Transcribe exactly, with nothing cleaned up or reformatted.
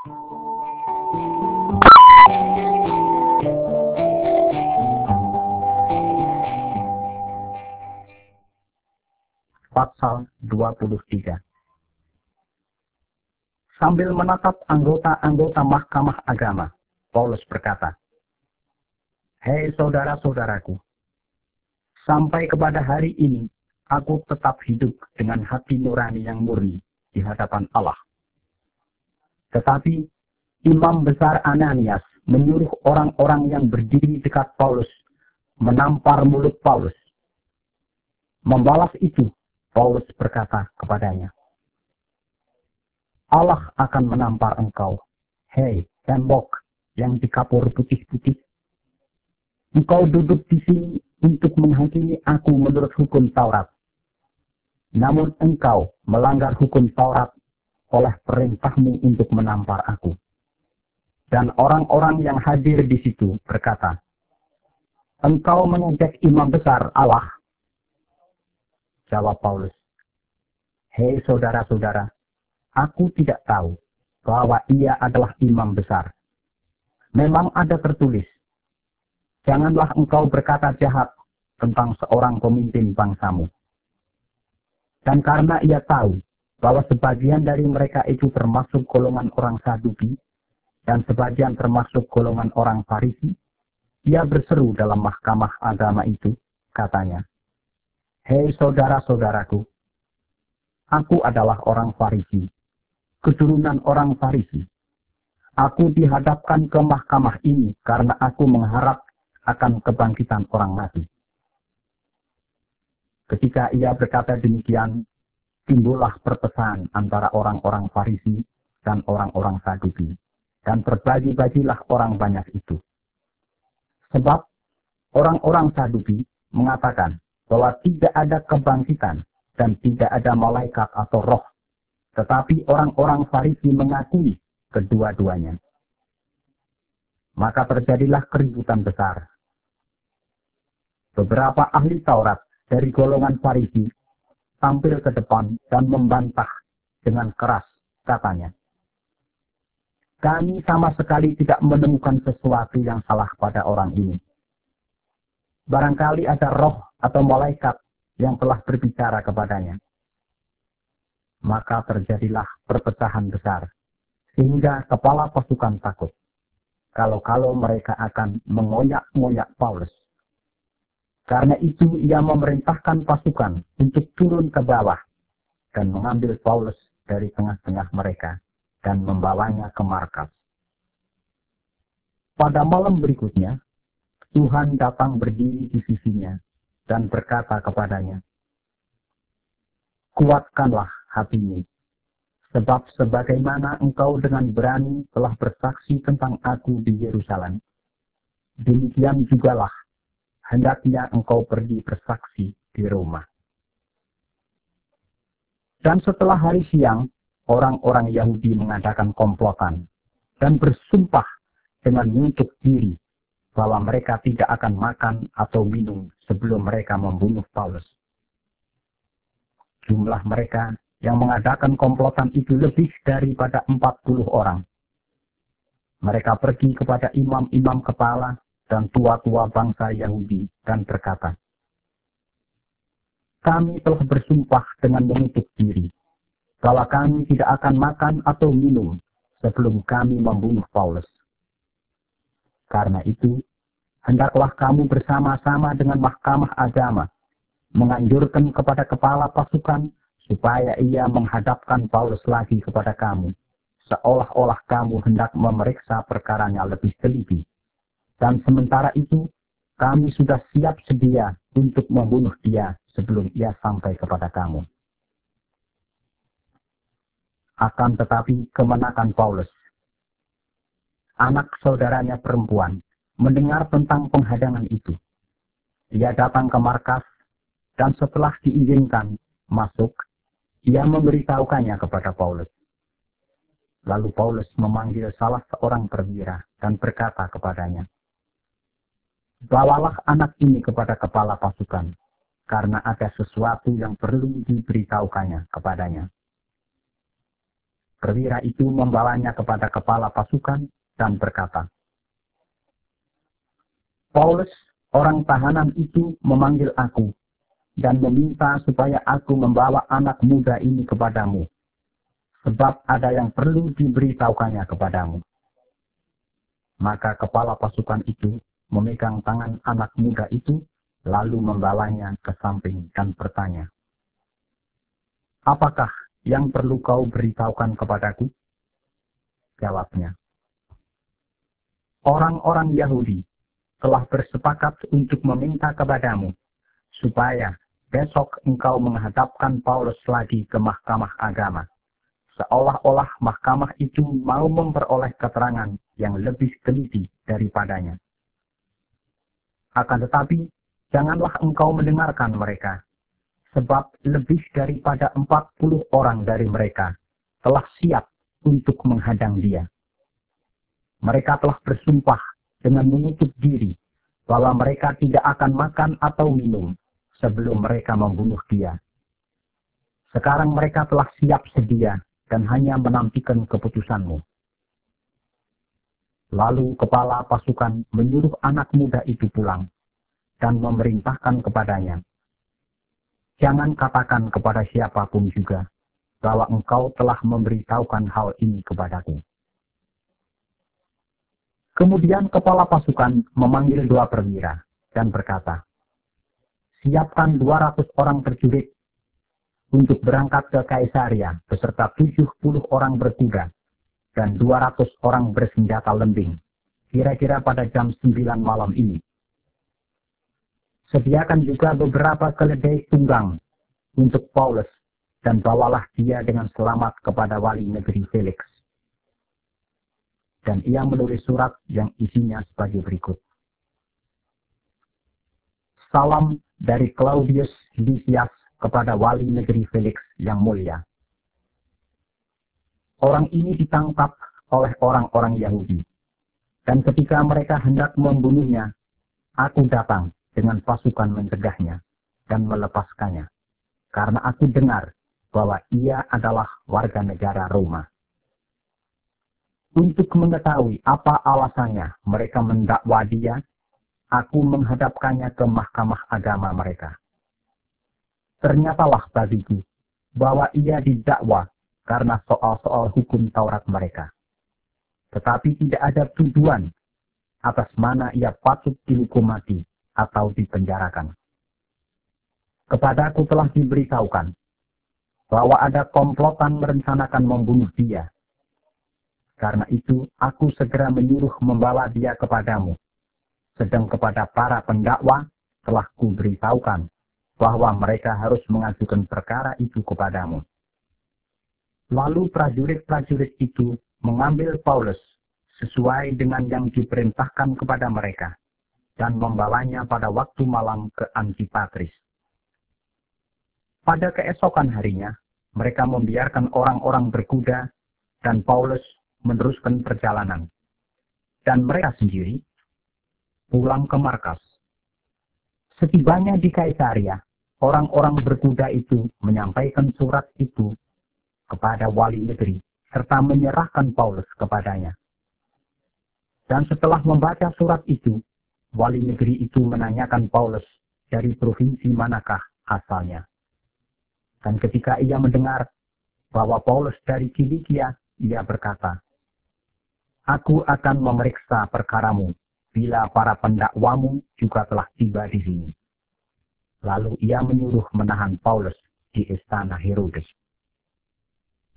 Pasal dua puluh tiga. Sambil menatap anggota-anggota mahkamah agama, Paulus berkata, "Hei saudara-saudaraku, sampai kepada hari ini, aku tetap hidup dengan hati nurani yang murni di hadapan Allah. Tetapi Imam Besar Ananias menyuruh orang-orang yang berdiri dekat Paulus menampar mulut Paulus. Membalas itu, Paulus berkata kepadanya, Allah akan menampar engkau, hei tembok yang dikapur putih-putih. Engkau duduk di sini untuk menghakimi aku menurut hukum Taurat. Namun engkau melanggar hukum Taurat oleh perintahmu untuk menampar aku." Dan orang-orang yang hadir di situ berkata, "Engkau mengejek imam besar Allah." Jawab Paulus, "Hei saudara-saudara, aku tidak tahu bahwa ia adalah imam besar. Memang ada tertulis, janganlah engkau berkata jahat tentang seorang pemimpin bangsamu." Dan karena ia tahu bahwa sebagian dari mereka itu termasuk golongan orang Saduki dan sebagian termasuk golongan orang Farisi, ia berseru dalam mahkamah agama itu, katanya, "Hei saudara-saudaraku, aku adalah orang Farisi, keturunan orang Farisi. Aku dihadapkan ke mahkamah ini karena aku mengharap akan kebangkitan orang mati." Ketika ia berkata demikian, timbullah perpecahan antara orang-orang Farisi dan orang-orang Saduki, dan terbagi-bagilah orang banyak itu. Sebab orang-orang Saduki mengatakan bahwa tidak ada kebangkitan dan tidak ada malaikat atau roh, tetapi orang-orang Farisi mengakui kedua-duanya. Maka terjadilah keributan besar. Beberapa ahli Taurat dari golongan Farisi tampil ke depan dan membantah dengan keras, katanya, "Kami sama sekali tidak menemukan sesuatu yang salah pada orang ini. Barangkali ada roh atau malaikat yang telah berbicara kepadanya." Maka terjadilah perpecahan besar, sehingga kepala pasukan takut, kalau-kalau mereka akan mengoyak-ngoyak Paulus. Karena itu ia memerintahkan pasukan untuk turun ke bawah dan mengambil Paulus dari tengah-tengah mereka dan membawanya ke markas. Pada malam berikutnya, Tuhan datang berdiri di sisinya dan berkata kepadanya, "Kuatkanlah hatimu, sebab sebagaimana engkau dengan berani telah bersaksi tentang aku di Yerusalem, demikian jugalah hendaknya engkau pergi bersaksi di Roma." Dan setelah hari siang, orang-orang Yahudi mengadakan komplotan dan bersumpah dengan menutup diri bahwa mereka tidak akan makan atau minum sebelum mereka membunuh Paulus. Jumlah mereka yang mengadakan komplotan itu lebih daripada empat puluh orang. Mereka pergi kepada imam-imam kepala dan tua-tua bangsa Yahudi dan berkata, "Kami telah bersumpah dengan menutup diri bahwa kami tidak akan makan atau minum sebelum kami membunuh Paulus. Karena itu, hendaklah kamu bersama-sama dengan mahkamah agama menganjurkan kepada kepala pasukan supaya ia menghadapkan Paulus lagi kepada kamu, seolah-olah kamu hendak memeriksa perkaranya lebih teliti. Dan sementara itu, kami sudah siap sedia untuk membunuh dia sebelum ia sampai kepada kamu." Akan tetapi kemenakan Paulus, anak saudaranya perempuan, mendengar tentang penghadangan itu. Ia datang ke markas, dan setelah diizinkan masuk, ia memberitahukannya kepada Paulus. Lalu Paulus memanggil salah seorang perwira dan berkata kepadanya, "Bawalah anak ini kepada kepala pasukan, karena ada sesuatu yang perlu diberitahukannya kepadanya." perwira itu membawanya kepada kepala pasukan dan berkata, Paulus, orang tahanan itu memanggil aku dan meminta supaya aku membawa anak muda ini kepadamu, sebab ada yang perlu diberitahukannya kepadamu. Maka kepala pasukan itu memegang tangan anak muda itu, lalu membawanya ke samping dan bertanya, apakah yang perlu kau beritahukan kepadaku? Jawabnya, orang-orang Yahudi telah bersepakat untuk meminta kepadamu, supaya besok engkau menghadapkan Paulus lagi ke mahkamah agama, seolah-olah mahkamah itu mau memperoleh keterangan yang lebih teliti daripadanya. Akan tetapi, janganlah engkau mendengarkan mereka, sebab lebih daripada empat puluh orang dari mereka telah siap untuk menghadang dia. Mereka telah bersumpah dengan menutup diri bahwa mereka tidak akan makan atau minum sebelum mereka membunuh dia. Sekarang mereka telah siap sedia dan hanya menantikan keputusanmu. Lalu kepala pasukan menyuruh anak muda itu pulang dan memerintahkan kepadanya, jangan katakan kepada siapapun juga bahwa engkau telah memberitahukan hal ini kepadaku. Kemudian kepala pasukan memanggil dua perwira dan berkata, siapkan dua ratus orang prajurit untuk berangkat ke Kaisaria beserta tujuh puluh orang berkuda dan dua ratus orang bersenjata lembing, kira-kira pada jam sembilan malam ini. Sediakan juga beberapa keledai tunggang untuk Paulus, dan bawalah dia dengan selamat kepada wali negeri Felix. Dan ia menulis surat yang isinya sebagai berikut. Salam dari Claudius Lysias kepada wali negeri Felix yang mulia. Orang ini ditangkap oleh orang-orang Yahudi. Dan ketika mereka hendak membunuhnya, aku datang dengan pasukan mencegahnya dan melepaskannya. Karena aku dengar bahwa ia adalah warga negara Roma. Untuk mengetahui apa alasannya mereka mendakwa dia, aku menghadapkannya ke mahkamah agama mereka. Ternyatalah bagiku bahwa ia didakwa karena soal-soal hukum Taurat mereka. Tetapi tidak ada tuduhan atas mana ia patut dihukum mati atau dipenjarakan. Kepadaku telah diberitahukan bahwa ada komplotan merencanakan membunuh dia. Karena itu aku segera menyuruh membawa dia kepadamu. Sedang kepada para pendakwa telah kuberitahukan bahwa mereka harus mengajukan perkara itu kepadamu. Lalu prajurit-prajurit itu mengambil Paulus sesuai dengan yang diperintahkan kepada mereka dan membawanya pada waktu malam ke Antipatris. Pada keesokan harinya, mereka membiarkan orang-orang berkuda dan Paulus meneruskan perjalanan. Dan mereka sendiri pulang ke markas. Setibanya di Kaisaria, orang-orang berkuda itu menyampaikan surat itu kepada wali negeri, serta menyerahkan Paulus kepadanya. Dan setelah membaca surat itu, wali negeri itu menanyakan Paulus dari provinsi manakah asalnya. Dan ketika ia mendengar bahwa Paulus dari Kilikia, ia berkata, aku akan memeriksa perkaramu bila para pendakwamu juga telah tiba di sini. Lalu ia menyuruh menahan Paulus di istana Herodes.